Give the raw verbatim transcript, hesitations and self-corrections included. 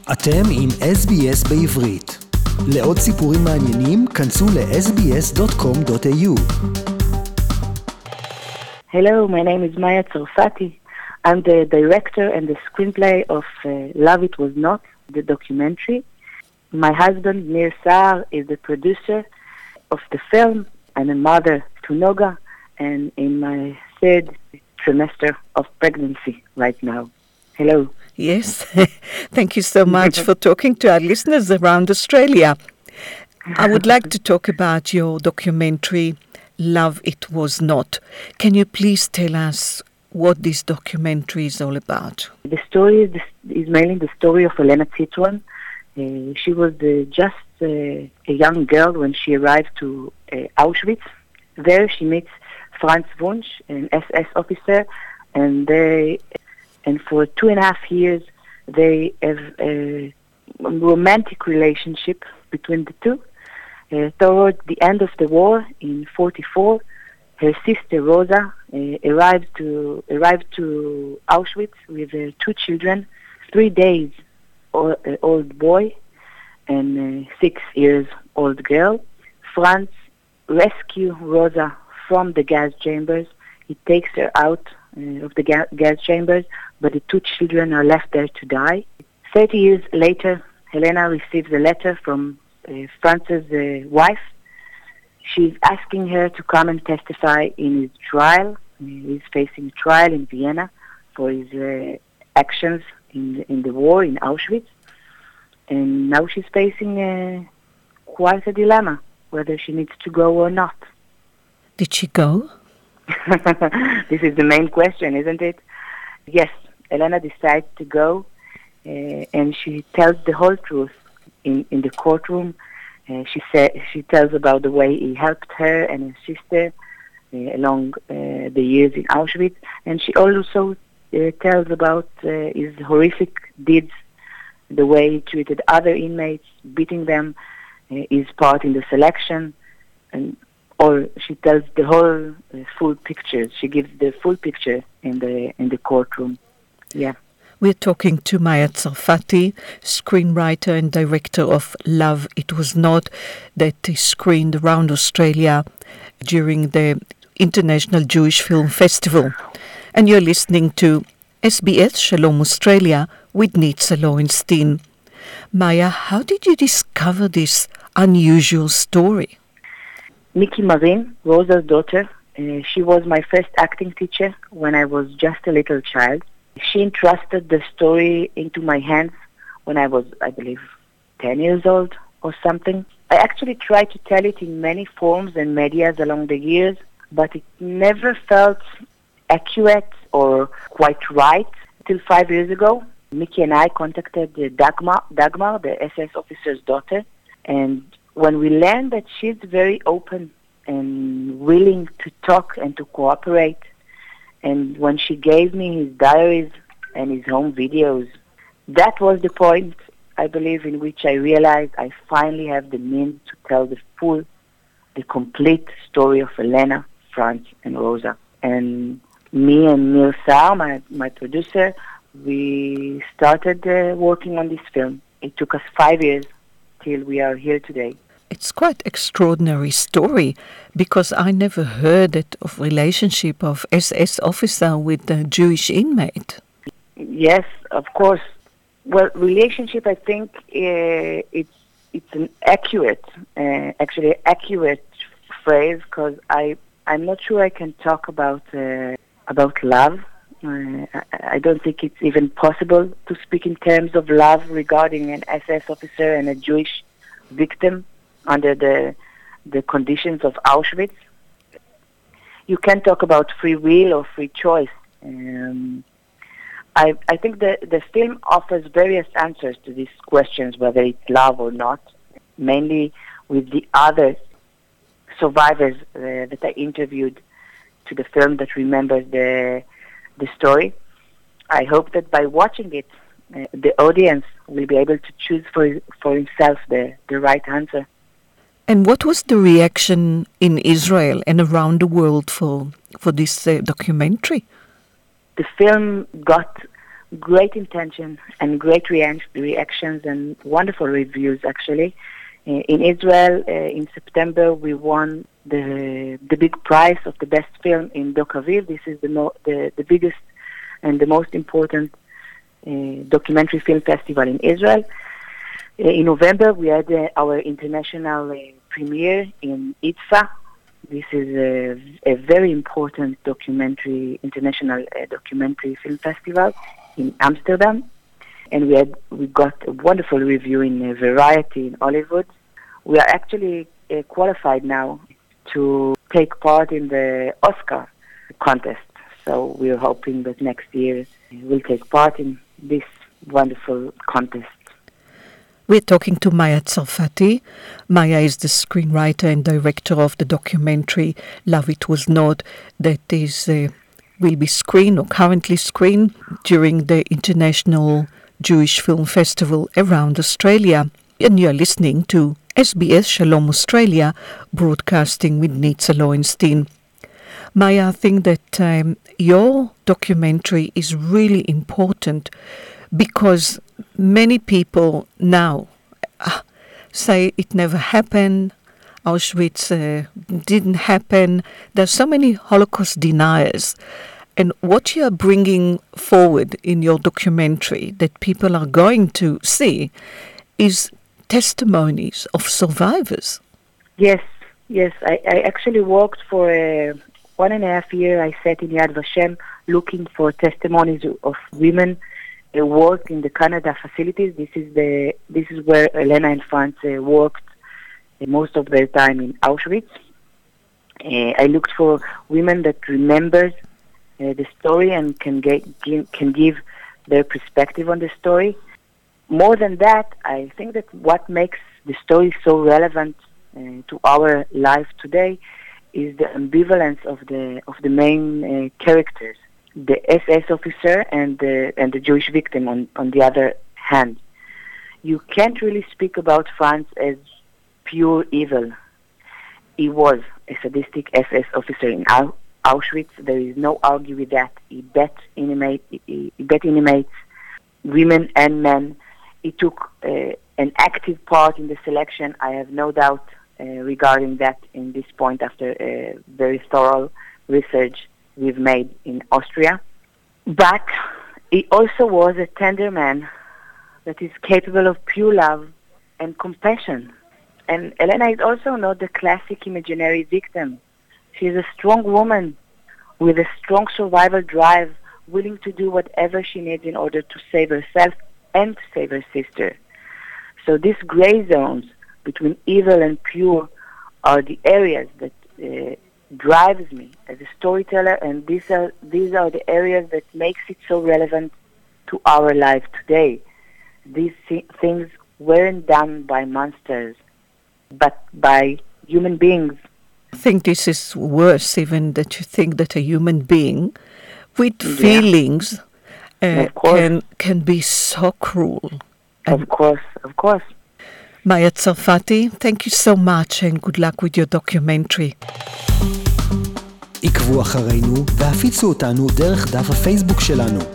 אתם עם אס בי אס בעברית. לעוד סיפורים מעניינים, כנסו ל-אס בי אס דוט קום דוט איי יו. Hello, my name is Maya Tsarfati. I'm the director and the screenplay of uh, Love It Was Not, the documentary. My husband, Nir Saar, is the producer of the film. I'm a mother to Noga and in my third trimester of pregnancy right now. Hello. Yes, thank you so much for talking to our listeners around Australia. I would like to talk about your documentary, Love It Was Not. Can you please tell us what this documentary is all about? The story is, is mainly the story of Elena Citron. Uh, she was uh, just uh, a young girl when she arrived to uh, Auschwitz. There she meets Franz Wunsch, an S S officer, and they... And for two and a half years, they have a romantic relationship between the two. Uh, toward the end of the war in forty-four, her sister Rosa uh, arrived to arrived to Auschwitz with uh, two children, three days old, uh, old boy and uh, six years old girl. Franz rescues Rosa from the gas chambers. He takes her out uh, of the ga- gas chambers, but the two children are left there to die. Thirty years later, Helena receives a letter from uh, Franz's uh, wife. She's asking her to come and testify in his trial. He's facing a trial in Vienna for his uh, actions in the, in the war in Auschwitz. And now she's facing uh, quite a dilemma, whether she needs to go or not. Did she go? This is the main question, isn't it? Yes, Elena decides to go, uh, and she tells the whole truth in, in the courtroom. Uh, she sa- she tells about the way he helped her and her sister uh, along uh, the years in Auschwitz, and she also uh, tells about uh, his horrific deeds, the way he treated other inmates, beating them, uh, his part in the selection, and or she tells the whole uh, full picture. She gives the full picture in the in the courtroom. Yeah. We're talking to Maya Tsarfati, screenwriter and director of Love It Was Not, that is screened around Australia during the International Jewish Film Festival. And you're listening to S B S Shalom Australia with Nitza Lowenstein. Maya, how did you discover this unusual story? Miki Marin, Rosa's daughter, uh, she was my first acting teacher when I was just a little child. She entrusted the story into my hands when I was, I believe, ten years old or something. I actually tried to tell it in many forms and medias along the years, but it never felt accurate or quite right until five years ago. Miki and I contacted Dagmar, Dagmar, the S S officer's daughter, and when we learned that she's very open and willing to talk and to cooperate, and when she gave me his diaries and his home videos, that was the point, I believe, in which I realized I finally have the means to tell the full, the complete story of Elena, Franz, and Rosa. And me and Nir Saar, my, my producer, we started uh, working on this film. It took us five years till we are here today. It's quite extraordinary story because I never heard it of relationship of S S officer with a Jewish inmate. Yes, of course. Well, relationship, I think uh, it's it's an accurate, uh, actually accurate phrase because I I'm not sure I can talk about uh, about love. Uh, I, I don't think it's even possible to speak in terms of love regarding an S S officer and a Jewish victim under the the conditions of Auschwitz. You can talk about free will or free choice. Um, I I think the, the film offers various answers to these questions, whether it's love or not, mainly with the other survivors uh, that I interviewed to the film that remembers the the story. I hope that by watching it, uh, the audience will be able to choose for for himself the, the right answer. And what was the reaction in Israel and around the world for for this uh, documentary? The film got great intention and great rea- reactions and wonderful reviews, actually. Uh, in Israel, uh, in September, we won the the big prize of the best film in Doc Aviv. This is the, mo- the, the biggest and the most important uh, documentary film festival in Israel. Uh, in November, we had uh, our international uh, premiere in I T F A. This is a, a very important documentary, international uh, documentary film festival in Amsterdam. And we had we got a wonderful review in uh, Variety in Hollywood. We are actually uh, qualified now to take part in the Oscar contest. So we're hoping that next year we'll take part in this wonderful contest. We're talking to Maya Tsarfati. Maya is the screenwriter and director of the documentary Love It Was Not, that is uh, will be screened or currently screened during the International Jewish Film Festival around Australia. And you're listening to S B S Shalom Australia, broadcasting with Nitza Lowenstein. Maya, I think that um, your documentary is really important because many people now uh, say it never happened, Auschwitz uh, didn't happen. There's so many Holocaust deniers. And what you are bringing forward in your documentary that people are going to see is testimonies of survivors. Yes, yes. I, I actually worked for uh, one and a half year. I sat in Yad Vashem looking for testimonies of women uh, worked in the Canada facilities. This is the this is where Elena and Franz uh, worked uh, most of their time in Auschwitz. Uh, I looked for women that remembers uh, the story and can get, give, can give their perspective on the story. More than that, I think that what makes the story so relevant uh, to our life today is the ambivalence of the of the main uh, characters, the S S officer and the and the Jewish victim. On on the other hand, you can't really speak about Franz as pure evil. He was a sadistic S S officer in Au- Auschwitz. There is no argue with that. He bet inmate, he, he bet inmates, women and men. He took uh, an active part in the selection. I have no doubt uh, regarding that in this point after a very thorough research we've made in Austria. But he also was a tender man that is capable of pure love and compassion. And Elena is also not the classic imaginary victim. She is a strong woman with a strong survival drive, willing to do whatever she needs in order to save herself and to save her sister. So these gray zones between evil and pure are the areas that uh, drives me as a storyteller, and these are these are the areas that makes it so relevant to our life today. These th- things weren't done by monsters, but by human beings. I think this is worse even that you think that a human being with Yeah. feelings uh, Of course. can can be so cruel. Of course, of course. Maya Tsarfati, thank you so much and good luck with your documentary. עקבו אחרינו והפיצו אותנו דרך דף הפייסבוק שלנו.